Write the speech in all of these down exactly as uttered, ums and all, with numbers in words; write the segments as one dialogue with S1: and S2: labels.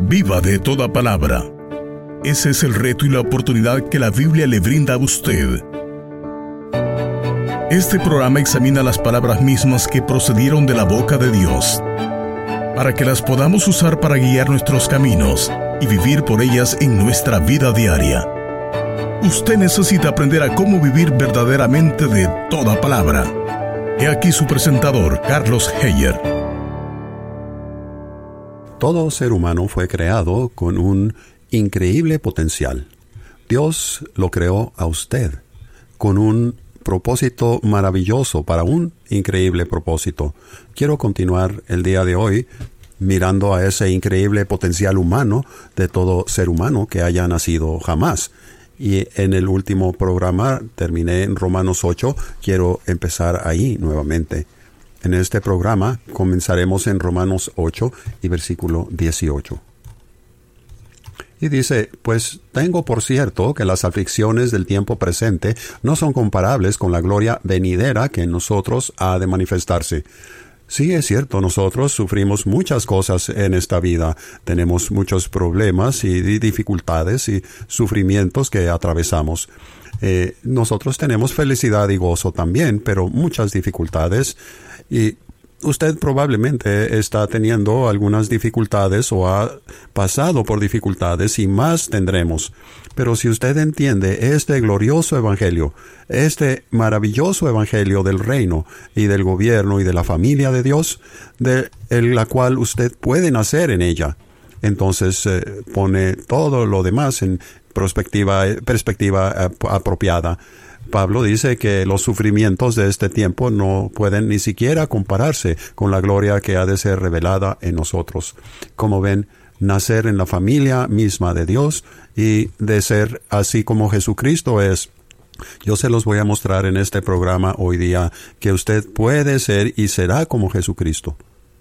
S1: Viva de toda palabra. Ese es el reto y la oportunidad que la Biblia le brinda a usted. Este programa examina las palabras mismas que procedieron de la boca de Dios, para que las podamos usar para guiar nuestros caminos y vivir por ellas en nuestra vida diaria. Usted necesita aprender a cómo vivir verdaderamente de toda palabra. He aquí su presentador, Carlos Heyer.
S2: Todo ser humano fue creado con un increíble potencial. Dios lo creó a usted con un propósito maravilloso, para un increíble propósito. Quiero continuar el día de hoy mirando a ese increíble potencial humano de todo ser humano que haya nacido jamás. Y en el último programa terminé en Romanos ocho. Quiero empezar ahí nuevamente. En este programa comenzaremos en Romanos ocho y versículo dieciocho. Y dice, pues tengo por cierto que las aflicciones del tiempo presente no son comparables con la gloria venidera que en nosotros ha de manifestarse. Sí, es cierto, nosotros sufrimos muchas cosas en esta vida. Tenemos muchos problemas y dificultades y sufrimientos que atravesamos. Eh, nosotros tenemos felicidad y gozo también, pero muchas dificultades. Y usted probablemente está teniendo algunas dificultades o ha pasado por dificultades y más tendremos. Pero si usted entiende este glorioso evangelio, este maravilloso evangelio del reino y del gobierno y de la familia de Dios, de la cual usted puede nacer en ella, entonces eh, pone todo lo demás en perspectiva, perspectiva eh, apropiada. Pablo dice que los sufrimientos de este tiempo no pueden ni siquiera compararse con la gloria que ha de ser revelada en nosotros. Como ven, nacer en la familia misma de Dios y de ser así como Jesucristo es. Yo se los voy a mostrar en este programa hoy día que usted puede ser y será como Jesucristo.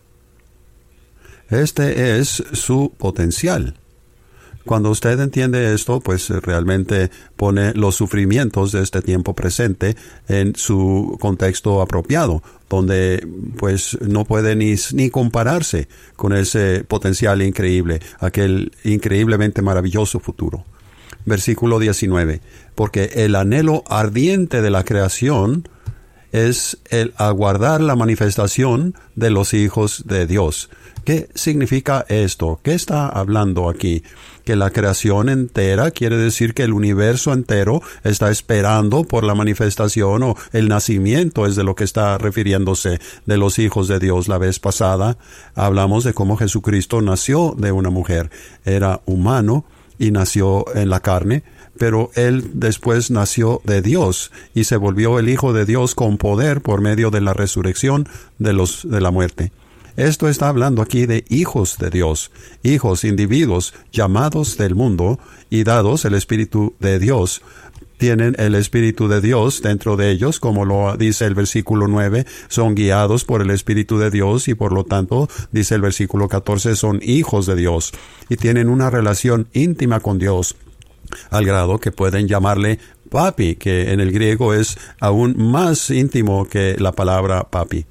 S2: Este es su potencial. Cuando usted entiende esto, pues realmente pone los sufrimientos de este tiempo presente en su contexto apropiado, donde pues no puede ni, ni compararse con ese potencial increíble, aquel increíblemente maravilloso futuro. Versículo diecinueve. Porque el anhelo ardiente de la creación es el aguardar la manifestación de los hijos de Dios. ¿Qué significa esto? ¿Qué está hablando aquí? Que la creación entera quiere decir que el universo entero está esperando por la manifestación o el nacimiento, es de lo que está refiriéndose de los hijos de Dios. La vez pasada hablamos de cómo Jesucristo nació de una mujer. Era humano y nació en la carne, pero él después nació de Dios y se volvió el Hijo de Dios con poder por medio de la resurrección de los de la muerte. Esto está hablando aquí de hijos de Dios, hijos, individuos llamados del mundo y dados el Espíritu de Dios. Tienen el Espíritu de Dios dentro de ellos, como lo dice el versículo nueve, son guiados por el Espíritu de Dios y por lo tanto, dice el versículo catorce, son hijos de Dios y tienen una relación íntima con Dios, al grado que pueden llamarle papi, que en el griego es aún más íntimo que la palabra papi.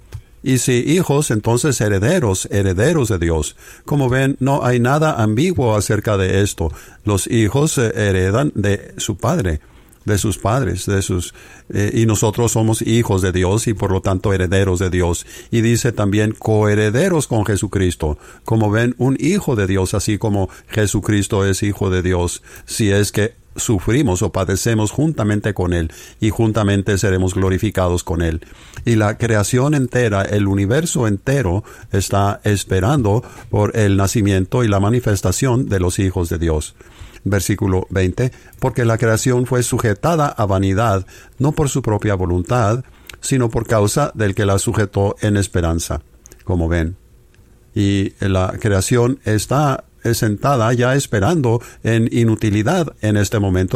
S2: Y si hijos, entonces herederos, herederos de Dios. Como ven, no hay nada ambiguo acerca de esto. Los hijos eh, heredan de su padre, de sus padres, de sus eh, y nosotros somos hijos de Dios y por lo tanto herederos de Dios. Y dice también coherederos con Jesucristo. Como ven, un hijo de Dios, así como Jesucristo es hijo de Dios, si es que sufrimos o padecemos juntamente con Él y juntamente seremos glorificados con Él. Y la creación entera, el universo entero está esperando por el nacimiento y la manifestación de los hijos de Dios. Versículo veinte, porque la creación fue sujetada a vanidad, no por su propia voluntad, sino por causa del que la sujetó en esperanza. Como ven. Y la creación está sentada ya esperando en inutilidad en este momento,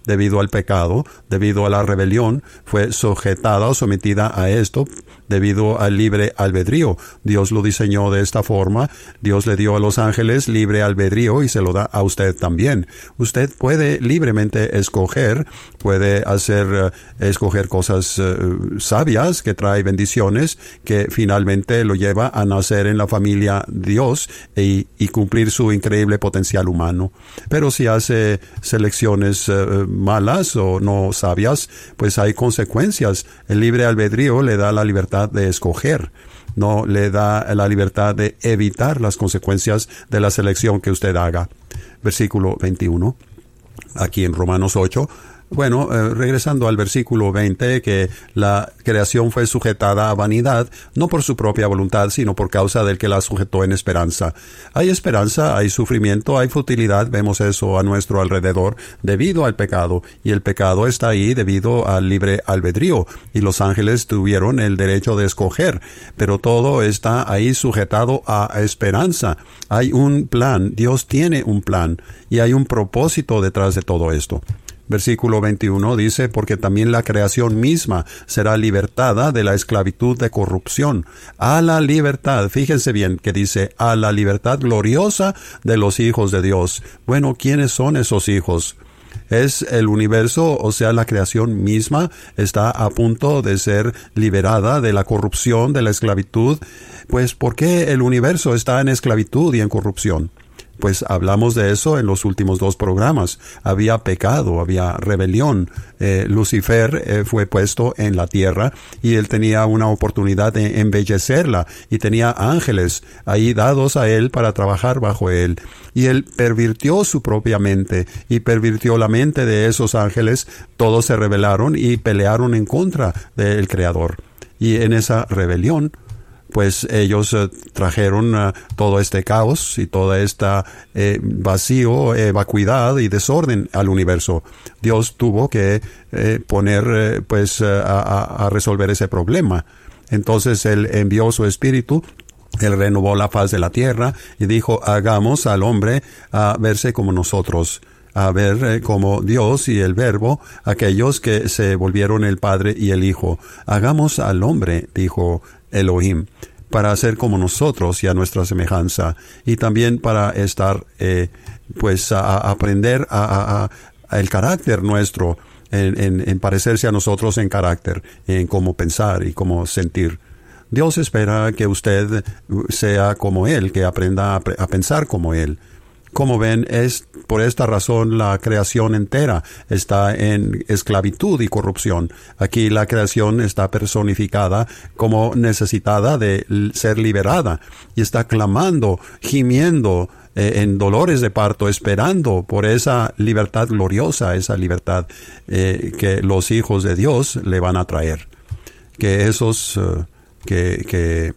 S2: debido al pecado, debido a la rebelión, fue sujetada o sometida a esto debido al libre albedrío. Dios lo diseñó de esta forma. Dios le dio a los ángeles libre albedrío y se lo da a usted también. Usted puede libremente escoger, puede hacer, uh, escoger cosas uh, sabias que trae bendiciones, que finalmente lo lleva a nacer en la familia Dios y, y cumplir su increíble potencial humano. Pero si hace selecciones uh, malas o no sabias, pues hay consecuencias. El libre albedrío le da la libertad de escoger, no le da la libertad de evitar las consecuencias de la selección que usted haga. Versículo veintiuno, aquí en Romanos ocho. Bueno, eh, regresando al versículo veinte, que la creación fue sujetada a vanidad, no por su propia voluntad, sino por causa del que la sujetó en esperanza. Hay esperanza, hay sufrimiento, hay futilidad, vemos eso a nuestro alrededor, debido al pecado, y el pecado está ahí debido al libre albedrío, y los ángeles tuvieron el derecho de escoger, pero todo está ahí sujetado a esperanza. Hay un plan, Dios tiene un plan, y hay un propósito detrás de todo esto. Versículo veintiuno dice, porque también la creación misma será libertada de la esclavitud de corrupción a la libertad. Fíjense bien que dice, a la libertad gloriosa de los hijos de Dios. Bueno, ¿quiénes son esos hijos? Es el universo, o sea, la creación misma está a punto de ser liberada de la corrupción, de la esclavitud. Pues, ¿por qué el universo está en esclavitud y en corrupción? Pues hablamos de eso en los últimos dos programas. Había pecado, había rebelión. Eh, Lucifer eh, fue puesto en la tierra y él tenía una oportunidad de embellecerla y tenía ángeles ahí dados a él para trabajar bajo él. Y él pervirtió su propia mente y pervirtió la mente de esos ángeles. Todos se rebelaron y pelearon en contra del Creador. Y en esa rebelión, pues ellos uh, trajeron uh, todo este caos y toda esta eh, vacío, eh, vacuidad y desorden al universo. Dios tuvo que eh, poner eh, pues uh, a, a resolver ese problema. Entonces él envió su espíritu. Él renovó la faz de la tierra y dijo, hagamos al hombre a verse como nosotros, a ver eh, como Dios y el Verbo, aquellos que se volvieron el Padre y el Hijo. Hagamos al hombre, dijo Elohim, para ser como nosotros y a nuestra semejanza, y también para estar, eh, pues, a, a aprender a, a, a el carácter nuestro, en, en, en parecerse a nosotros en carácter, en cómo pensar y cómo sentir. Dios espera que usted sea como Él, que aprenda a, a pensar como Él. Como ven, es por esta razón la creación entera está en esclavitud y corrupción. Aquí la creación está personificada como necesitada de ser liberada y está clamando, gimiendo eh, en dolores de parto, esperando por esa libertad gloriosa, esa libertad eh, que los hijos de Dios le van a traer. Que esos uh, que... que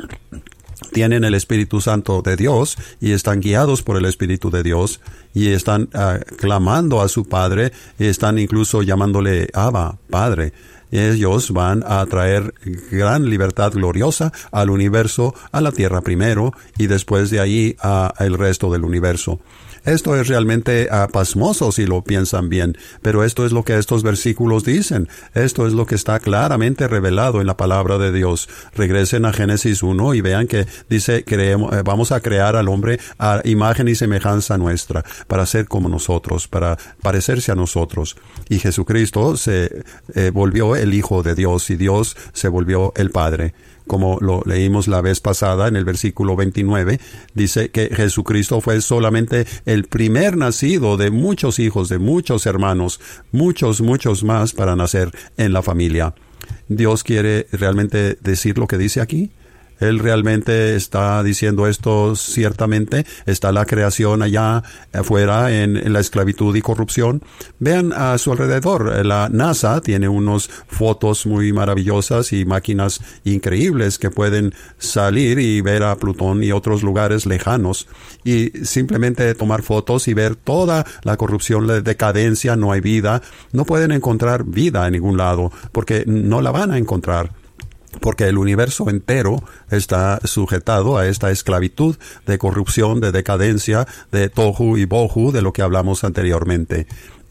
S2: tienen el Espíritu Santo de Dios y están guiados por el Espíritu de Dios y están uh, clamando a su Padre y están incluso llamándole Abba, Padre. Ellos van a traer gran libertad gloriosa al universo, a la tierra primero y después de ahí al resto del universo. Esto es realmente uh, pasmoso si lo piensan bien, pero esto es lo que estos versículos dicen. Esto es lo que está claramente revelado en la palabra de Dios. Regresen a Génesis uno y vean que dice, creemos, eh, vamos a crear al hombre a imagen y semejanza nuestra, para ser como nosotros, para parecerse a nosotros. Y Jesucristo se eh, volvió el Hijo de Dios y Dios se volvió el Padre. Como lo leímos la vez pasada en el versículo veintinueve, dice que Jesucristo fue solamente el primer nacido de muchos hijos, de muchos hermanos, muchos, muchos más para nacer en la familia. ¿Dios quiere realmente decir lo que dice aquí? Él realmente está diciendo esto ciertamente. Está la creación allá afuera en, en la esclavitud y corrupción. Vean a su alrededor. La NASA tiene unas fotos muy maravillosas y máquinas increíbles que pueden salir y ver a Plutón y otros lugares lejanos y simplemente tomar fotos y ver toda la corrupción, la decadencia. No hay vida. No pueden encontrar vida en ningún lado porque no la van a encontrar. Porque el universo entero está sujetado a esta esclavitud de corrupción, de decadencia, de tohu y bohu, de lo que hablamos anteriormente.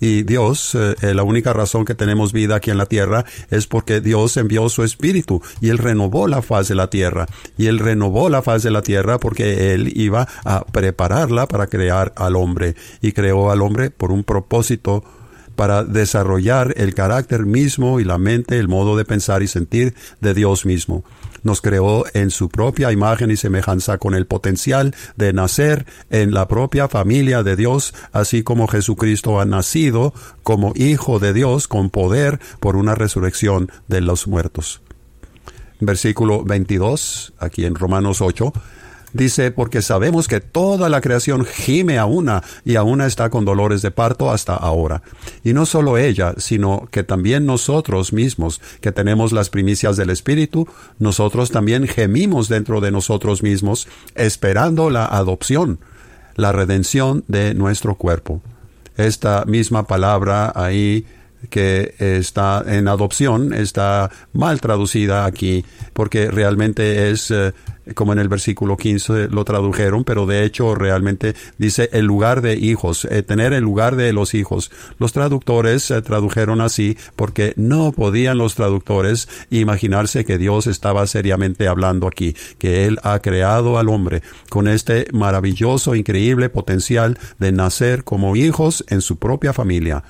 S2: Y Dios, eh, la única razón que tenemos vida aquí en la tierra es porque Dios envió su Espíritu y Él renovó la faz de la tierra. Y Él renovó la faz de la tierra porque Él iba a prepararla para crear al hombre. Y creó al hombre por un propósito, para desarrollar el carácter mismo y la mente, el modo de pensar y sentir de Dios mismo. Nos creó en su propia imagen y semejanza con el potencial de nacer en la propia familia de Dios, así como Jesucristo ha nacido como Hijo de Dios con poder por una resurrección de los muertos. Versículo veintidós, aquí en Romanos ocho, dice, porque sabemos que toda la creación gime a una y a una está con dolores de parto hasta ahora. Y no solo ella, sino que también nosotros mismos, que tenemos las primicias del Espíritu, nosotros también gemimos dentro de nosotros mismos, esperando la adopción, la redención de nuestro cuerpo. Esta misma palabra ahí que está en adopción está mal traducida aquí, porque realmente es eh, como en el versículo quince lo tradujeron, pero de hecho realmente dice el lugar de hijos, eh, tener el lugar de los hijos. Los traductores eh, tradujeron así porque no podían los traductores imaginarse que Dios estaba seriamente hablando aquí, que Él ha creado al hombre con este maravilloso, increíble potencial de nacer como hijos en su propia familia.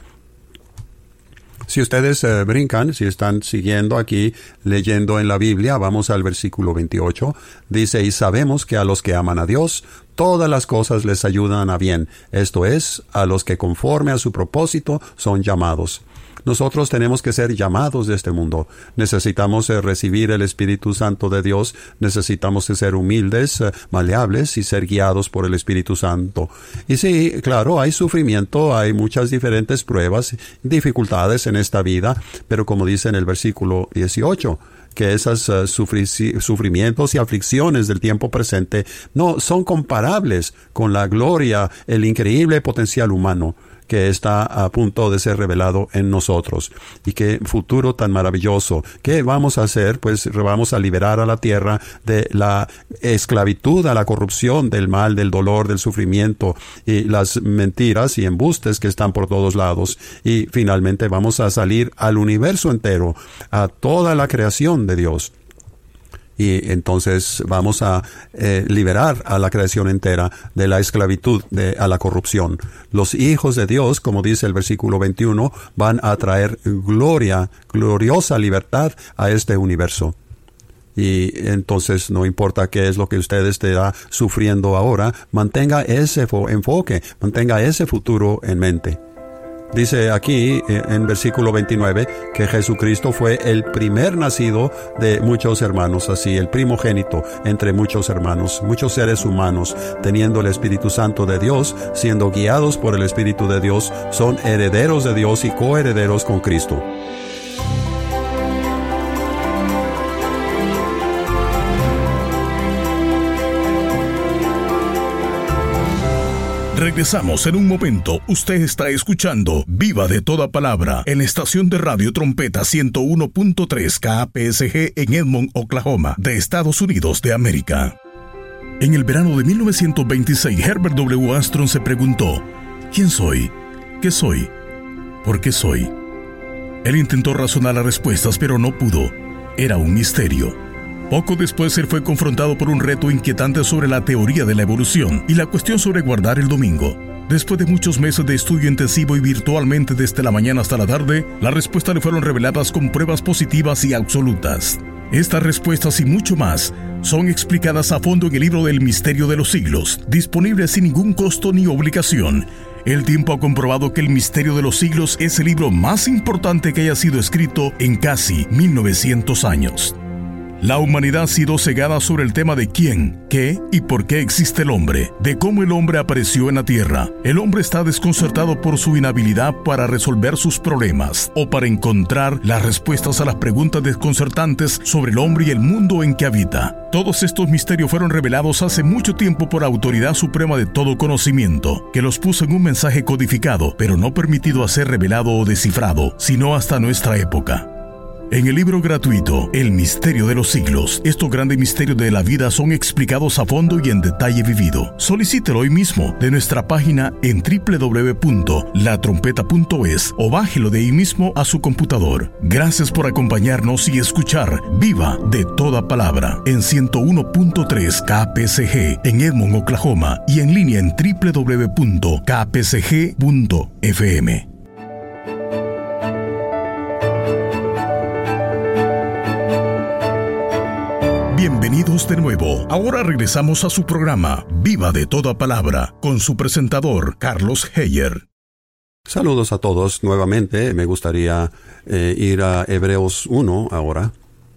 S2: Si ustedes eh, brincan, si están siguiendo aquí, leyendo en la Biblia, vamos al versículo veintiocho, dice, y sabemos que a los que aman a Dios, todas las cosas les ayudan a bien, esto es, a los que conforme a su propósito son llamados. Nosotros tenemos que ser llamados de este mundo. Necesitamos eh, recibir el Espíritu Santo de Dios. Necesitamos eh, ser humildes, eh, maleables y ser guiados por el Espíritu Santo. Y sí, claro, hay sufrimiento, hay muchas diferentes pruebas, dificultades en esta vida, pero como dice en el versículo dieciocho, que esos uh, sufri- sufrimientos y aflicciones del tiempo presente no son comparables con la gloria, el increíble potencial humano que está a punto de ser revelado en nosotros. Y qué futuro tan maravilloso. ¿Qué vamos a hacer? Pues vamos a liberar a la tierra de la esclavitud, a la corrupción, del mal, del dolor, del sufrimiento y las mentiras y embustes que están por todos lados. Y finalmente vamos a salir al universo entero, a toda la creación de Dios. Y entonces vamos a eh, liberar a la creación entera de la esclavitud, de, a la corrupción. Los hijos de Dios, como dice el versículo veintiuno, van a traer gloria, gloriosa libertad a este universo. Y entonces no importa qué es lo que usted esté sufriendo ahora, mantenga ese enfoque, mantenga ese futuro en mente. Dice aquí en versículo veintinueve que Jesucristo fue el primer nacido de muchos hermanos, así, el primogénito entre muchos hermanos, muchos seres humanos, teniendo el Espíritu Santo de Dios, siendo guiados por el Espíritu de Dios, son herederos de Dios y coherederos con Cristo.
S1: Regresamos en un momento. Usted está escuchando Viva de Toda Palabra en la estación de radio Trompeta ciento uno punto tres K P S G en Edmond, Oklahoma, de Estados Unidos de América. En el verano de mil novecientos veintiséis, Herbert W. Armstrong se preguntó, ¿quién soy? ¿Qué soy? ¿Por qué soy? Él intentó razonar las respuestas, pero no pudo. Era un misterio. Poco después él fue confrontado por un reto inquietante sobre la teoría de la evolución y la cuestión sobre guardar el domingo. Después de muchos meses de estudio intensivo y virtualmente desde la mañana hasta la tarde, las respuestas le fueron reveladas con pruebas positivas y absolutas. Estas respuestas y mucho más son explicadas a fondo en el libro del Misterio de los Siglos, disponible sin ningún costo ni obligación. El tiempo ha comprobado que el Misterio de los Siglos es el libro más importante que haya sido escrito en casi mil novecientos años. La humanidad ha sido cegada sobre el tema de quién, qué y por qué existe el hombre, de cómo el hombre apareció en la tierra. El hombre está desconcertado por su inhabilidad para resolver sus problemas o para encontrar las respuestas a las preguntas desconcertantes sobre el hombre y el mundo en que habita. Todos estos misterios fueron revelados hace mucho tiempo por la autoridad suprema de todo conocimiento, que los puso en un mensaje codificado, pero no permitido a ser revelado o descifrado, sino hasta nuestra época. En el libro gratuito, El Misterio de los Siglos, estos grandes misterios de la vida son explicados a fondo y en detalle vivido. Solicítelo hoy mismo de nuestra página en doble u doble u doble u punto la trompeta punto es o bájelo de ahí mismo a su computador. Gracias por acompañarnos y escuchar Viva de Toda Palabra en ciento uno punto tres K P C G en Edmond, Oklahoma y en línea en doble u doble u doble u punto k p c g punto f m. Bienvenidos de nuevo. Ahora regresamos a su programa Viva de Toda Palabra con su presentador Carlos Heyer.
S2: Saludos a todos nuevamente. Me gustaría eh, ir a Hebreos uno ahora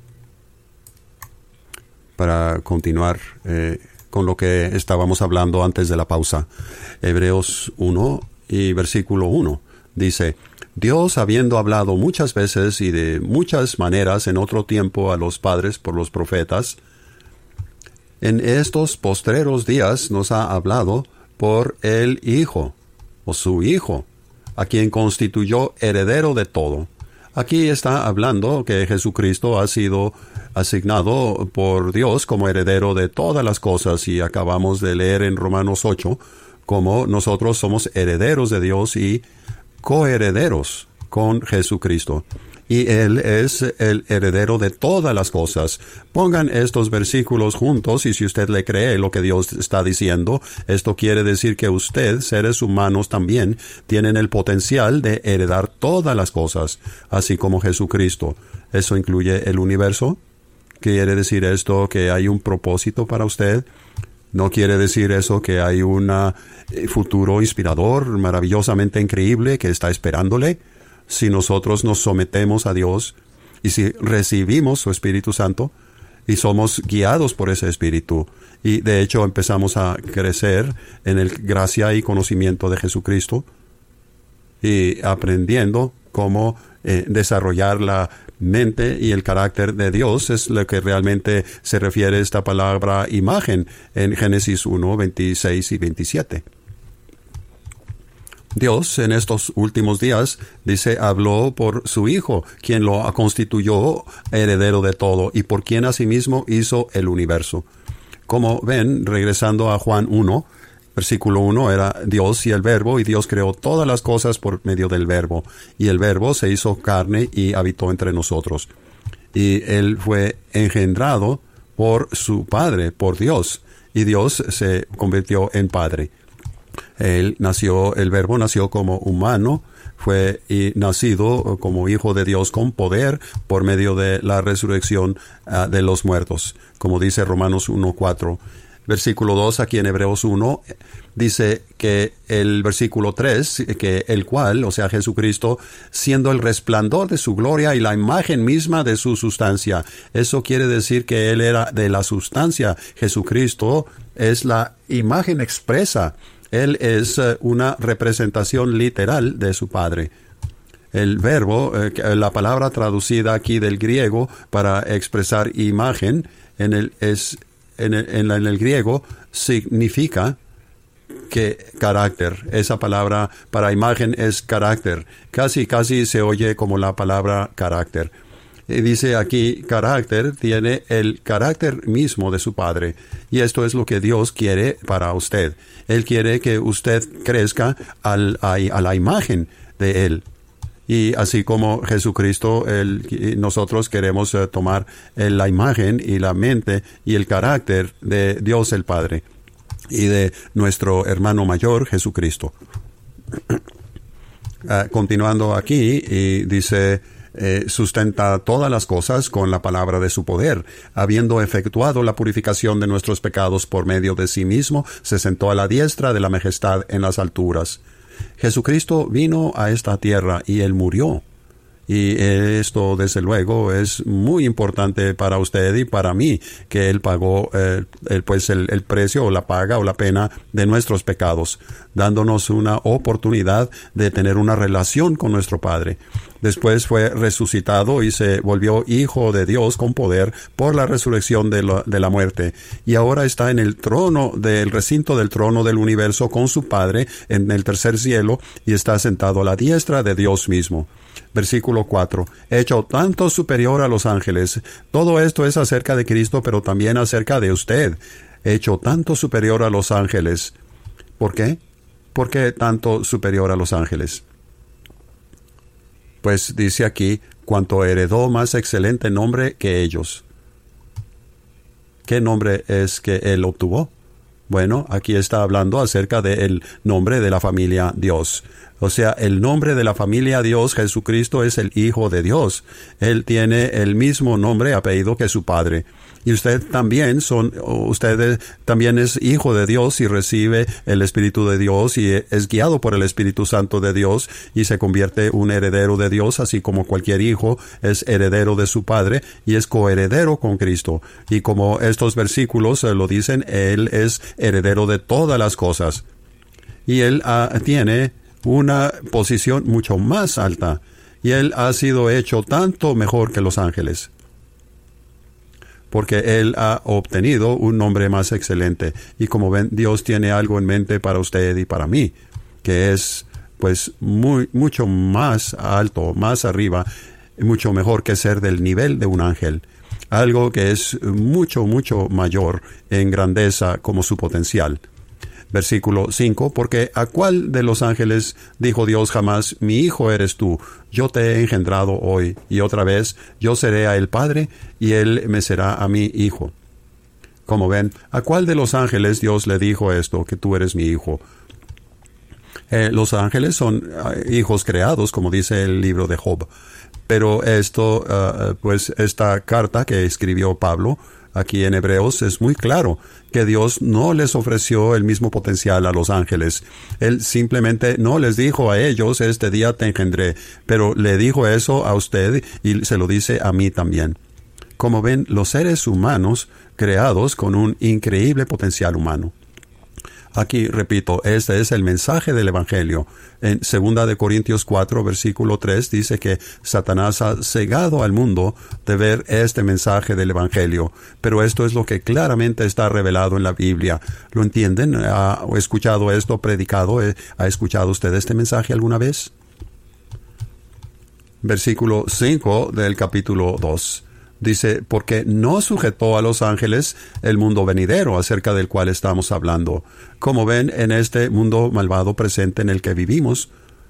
S2: para continuar eh, con lo que estábamos hablando antes de la pausa. Hebreos uno y versículo uno dice: Dios, habiendo hablado muchas veces y de muchas maneras en otro tiempo a los padres por los profetas, en estos postreros días nos ha hablado por el Hijo, o su Hijo, a quien constituyó heredero de todo. Aquí está hablando que Jesucristo ha sido asignado por Dios como heredero de todas las cosas, y acabamos de leer en Romanos ocho cómo nosotros somos herederos de Dios y coherederos con Jesucristo. Y Él es el heredero de todas las cosas. Pongan estos versículos juntos y si usted le cree lo que Dios está diciendo, esto quiere decir que usted, seres humanos también, tienen el potencial de heredar todas las cosas, así como Jesucristo. ¿Eso incluye el universo? ¿Quiere decir esto que hay un propósito para usted? ¿No quiere decir eso que hay un futuro inspirador, maravillosamente increíble que está esperándole? Si nosotros nos sometemos a Dios y si recibimos su Espíritu Santo y somos guiados por ese Espíritu, y de hecho empezamos a crecer en el gracia y conocimiento de Jesucristo y aprendiendo cómo eh, desarrollar la mente y el carácter de Dios, es lo que realmente se refiere a esta palabra imagen en Génesis uno, veintiséis y veintisiete. Dios en estos últimos días, dice, habló por su Hijo, quien lo constituyó heredero de todo y por quien asimismo hizo el universo. Como ven, regresando a Juan uno, versículo uno, era Dios y el Verbo, y Dios creó todas las cosas por medio del Verbo, y el Verbo se hizo carne y habitó entre nosotros. Y Él fue engendrado por su Padre, por Dios, y Dios se convirtió en Padre. Él nació, el Verbo nació como humano, fue y nacido como hijo de Dios con poder por medio de la resurrección uh, de los muertos, como dice Romanos uno cuatro. Versículo dos, aquí en Hebreos uno, dice que el versículo tres, que el cual, o sea, Jesucristo, siendo el resplandor de su gloria y la imagen misma de su sustancia. Eso quiere decir que Él era de la sustancia. Jesucristo es la imagen expresa. Él es uh, una representación literal de su Padre. El verbo, eh, la palabra traducida aquí del griego para expresar imagen, en el, es, en el, en el, en el griego significa que carácter. Esa palabra para imagen es carácter. Casi, casi se oye como la palabra carácter. Y dice aquí, carácter tiene el carácter mismo de su Padre. Y esto es lo que Dios quiere para usted. Él quiere que usted crezca al, a, a la imagen de Él. Y así como Jesucristo, él, nosotros queremos uh, tomar eh, la imagen y la mente y el carácter de Dios el Padre y de nuestro hermano mayor, Jesucristo. uh, continuando aquí, y dice... Eh, sustenta todas las cosas con la palabra de su poder. Habiendo efectuado la purificación de nuestros pecados por medio de sí mismo, se sentó a la diestra de la majestad en las alturas. Jesucristo vino a esta tierra y Él murió. Y esto, desde luego, es muy importante para usted y para mí, que Él pagó eh, el, pues el, el precio o la paga o la pena de nuestros pecados, dándonos una oportunidad de tener una relación con nuestro Padre. Después fue resucitado y se volvió hijo de Dios con poder por la resurrección de la, de la muerte. Y ahora está en el trono del recinto del trono del universo con su Padre en el tercer cielo y está sentado a la diestra de Dios mismo. Versículo cuatro. Hecho tanto superior a los ángeles. Todo esto es acerca de Cristo, pero también acerca de usted. Hecho tanto superior a los ángeles. ¿Por qué? ¿Por qué tanto superior a los ángeles? Pues dice aquí, cuanto heredó más excelente nombre que ellos. ¿Qué nombre es que él obtuvo? Bueno, aquí está hablando acerca del nombre de la familia Dios. O sea, el nombre de la familia Dios, Jesucristo, es el Hijo de Dios. Él tiene el mismo nombre, apellido que su Padre. Y usted también son, usted también es hijo de Dios y recibe el Espíritu de Dios y es guiado por el Espíritu Santo de Dios y se convierte un heredero de Dios, así como cualquier hijo es heredero de su Padre y es coheredero con Cristo. Y como estos versículos lo dicen, Él es heredero de todas las cosas. Y Él uh, tiene una posición mucho más alta. Y Él ha sido hecho tanto mejor que los ángeles. Porque Él ha obtenido un nombre más excelente. Y como ven, Dios tiene algo en mente para usted y para mí, que es, pues, muy, mucho más alto, más arriba, mucho mejor que ser del nivel de un ángel. Algo que es mucho, mucho mayor en grandeza como su potencial. Versículo cinco, porque ¿a cuál de los ángeles dijo Dios jamás, mi hijo eres tú, yo te he engendrado hoy, y otra vez, yo seré a él padre, y él me será a mí hijo? Como ven, ¿a cuál de los ángeles Dios le dijo esto, que tú eres mi hijo? Eh, los ángeles son uh, hijos creados, como dice el libro de Job. Pero esto, uh, pues esta carta que escribió Pablo, aquí en Hebreos, es muy claro que Dios no les ofreció el mismo potencial a los ángeles. Él simplemente no les dijo a ellos, este día te engendré, pero le dijo eso a usted y se lo dice a mí también. Como ven, los seres humanos creados con un increíble potencial humano. Aquí, repito, este es el mensaje del Evangelio. En segunda de Corintios cuatro, versículo tres, dice que Satanás ha cegado al mundo de ver este mensaje del Evangelio. Pero esto es lo que claramente está revelado en la Biblia. ¿Lo entienden? ¿Ha escuchado esto predicado? ¿Ha escuchado usted este mensaje alguna vez? Versículo cinco del capítulo dos. Dice, porque no sujetó a los ángeles el mundo venidero acerca del cual estamos hablando. Como ven, en este mundo malvado presente en el que vivimos,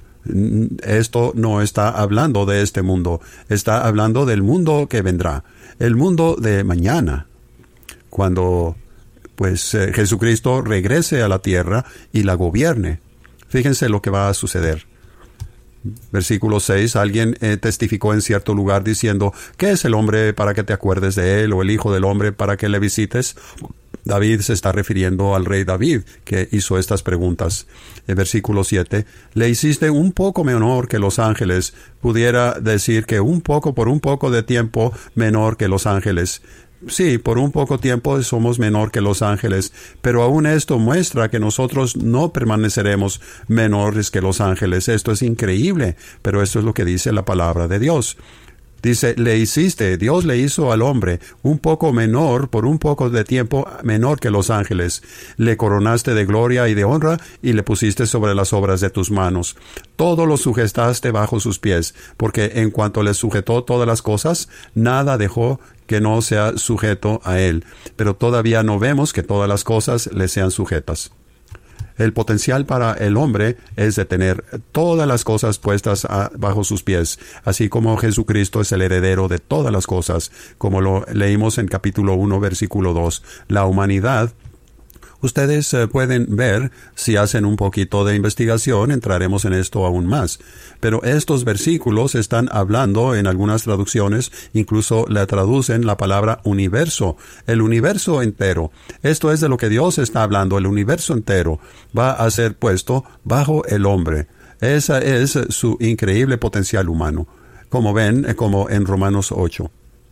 S2: esto no está hablando de este mundo, está hablando del mundo que vendrá, el mundo de mañana, cuando pues eh, Jesucristo regrese a la tierra y la gobierne. Fíjense lo que va a suceder. Versículo seis, alguien eh, testificó en cierto lugar diciendo, ¿qué es el hombre para que te acuerdes de él, o el hijo del hombre para que le visites? David se está refiriendo al rey David, que hizo estas preguntas. En versículo siete, le hiciste un poco menor que los ángeles. Pudiera decir que un poco por un poco de tiempo menor que los ángeles. Sí, por un poco tiempo somos menor que los ángeles, pero aún esto muestra que nosotros no permaneceremos menores que los ángeles. Esto es increíble, pero esto es lo que dice la palabra de Dios. Dice, le hiciste, Dios le hizo al hombre un poco menor, por un poco de tiempo menor que los ángeles. Le coronaste de gloria y de honra y le pusiste sobre las obras de tus manos. Todo lo sujetaste bajo sus pies, porque en cuanto le sujetó todas las cosas, nada dejó que no sea sujeto a él. Pero todavía no vemos que todas las cosas le sean sujetas. El potencial para el hombre es de tener todas las cosas puestas a, bajo sus pies, así como Jesucristo es el heredero de todas las cosas, como lo leímos en capítulo uno, versículo dos. La humanidad, ustedes eh, pueden ver, si hacen un poquito de investigación, entraremos en esto aún más. Pero estos versículos están hablando, en algunas traducciones, incluso le traducen la palabra universo, el universo entero. Esto es de lo que Dios está hablando, el universo entero va a ser puesto bajo el hombre. Ese es su increíble potencial humano, como ven, como en Romanos ocho,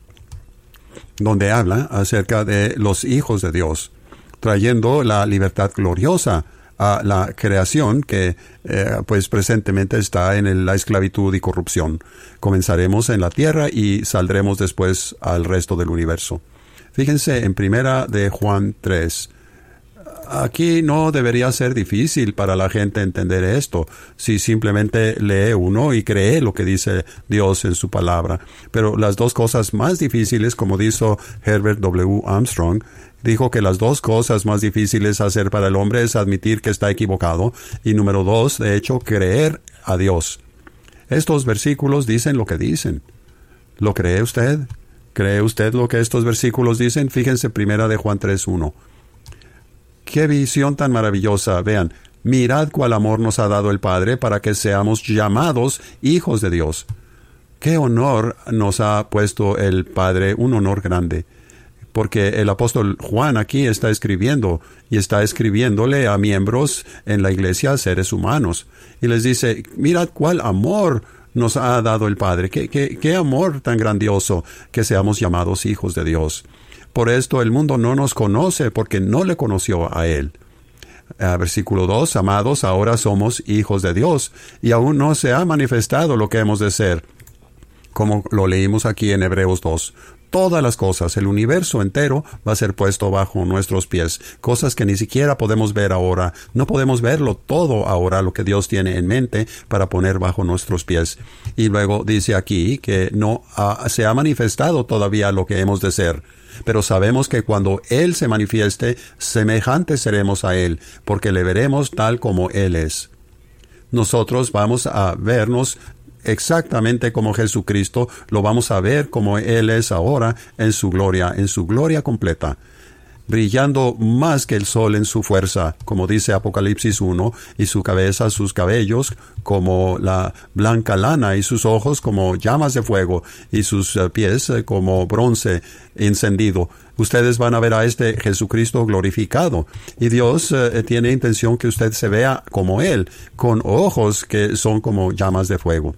S2: donde habla acerca de los hijos de Dios, trayendo la libertad gloriosa a la creación que eh, pues presentemente está en el, la esclavitud y corrupción. Comenzaremos en la tierra y saldremos después al resto del universo. Fíjense en primera de Juan tres. aquí no debería ser difícil para la gente entender esto, si simplemente lee uno y cree lo que dice Dios en su palabra. Pero las dos cosas más difíciles, como dijo Herbert W. Armstrong, dijo que las dos cosas más difíciles hacer para el hombre es admitir que está equivocado y número dos, de hecho, creer a Dios. Estos versículos dicen lo que dicen. ¿Lo cree usted? ¿Cree usted lo que estos versículos dicen? Fíjense primera de Juan tres uno. ¡Qué visión tan maravillosa! Vean, mirad cuál amor nos ha dado el Padre para que seamos llamados hijos de Dios. ¡Qué honor nos ha puesto el Padre! Un honor grande. Porque el apóstol Juan aquí está escribiendo, y está escribiéndole a miembros en la iglesia, seres humanos. Y les dice, mirad cuál amor nos ha dado el Padre. ¡Qué, qué, qué amor tan grandioso que seamos llamados hijos de Dios! Por esto el mundo no nos conoce porque no le conoció a Él. Uh, versículo dos, amados, ahora somos hijos de Dios y aún no se ha manifestado lo que hemos de ser. Como lo leímos aquí en Hebreos dos. Todas las cosas, el universo entero va a ser puesto bajo nuestros pies. Cosas que ni siquiera podemos ver ahora. No podemos verlo todo ahora, lo que Dios tiene en mente para poner bajo nuestros pies. Y luego dice aquí que no uh, se ha manifestado todavía lo que hemos de ser. Pero sabemos que cuando Él se manifieste, semejantes seremos a Él, porque le veremos tal como Él es. Nosotros vamos a vernos exactamente como Jesucristo, lo vamos a ver como Él es ahora en su gloria, en su gloria completa, brillando más que el sol en su fuerza, como dice Apocalipsis uno, y su cabeza, sus cabellos, como la blanca lana, y sus ojos como llamas de fuego, y sus uh, pies uh, como bronce encendido. Ustedes van a ver a este Jesucristo glorificado, y Dios uh, tiene intención que usted se vea como Él, con ojos que son como llamas de fuego.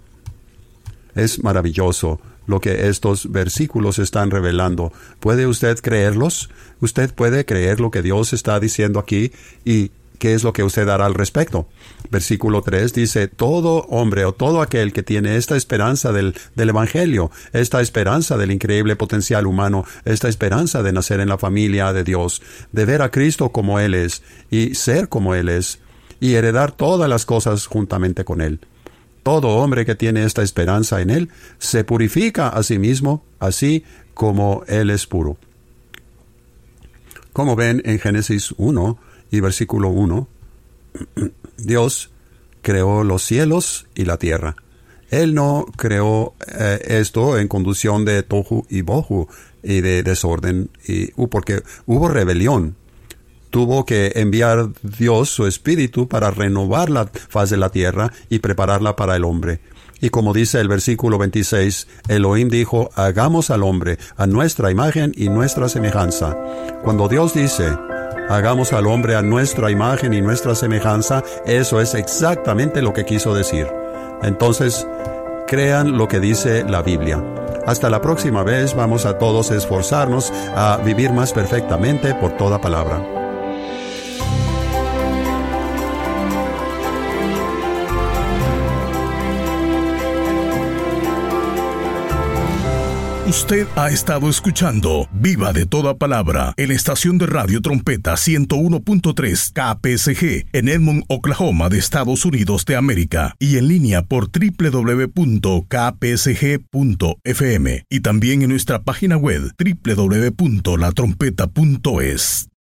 S2: Es maravilloso lo que estos versículos están revelando. ¿Puede usted creerlos? ¿Usted puede creer lo que Dios está diciendo aquí? ¿Y qué es lo que usted hará al respecto? Versículo tres dice, todo hombre o todo aquel que tiene esta esperanza del, del Evangelio, esta esperanza del increíble potencial humano, esta esperanza de nacer en la familia de Dios, de ver a Cristo como Él es, y ser como Él es, y heredar todas las cosas juntamente con Él. Todo hombre que tiene esta esperanza en Él se purifica a sí mismo, así como Él es puro. Como ven en Génesis uno y versículo uno, Dios creó los cielos y la tierra. Él no creó eh, esto en conducción de tohu y bohu y de desorden, y, uh, porque hubo rebelión. Tuvo que enviar Dios su Espíritu para renovar la faz de la tierra y prepararla para el hombre. Y como dice el versículo veintiséis, Elohim dijo, hagamos al hombre a nuestra imagen y nuestra semejanza. Cuando Dios dice, hagamos al hombre a nuestra imagen y nuestra semejanza, eso es exactamente lo que quiso decir. Entonces, crean lo que dice la Biblia. Hasta la próxima vez vamos a todos esforzarnos a vivir más perfectamente por toda palabra.
S1: Usted ha estado escuchando Viva de Toda Palabra en la estación de radio Trompeta ciento uno punto tres K P S G en Edmond, Oklahoma de Estados Unidos de América y en línea por doble u doble u doble u punto k p s g punto f m y también en nuestra página web doble u doble u doble u punto la trompeta punto es.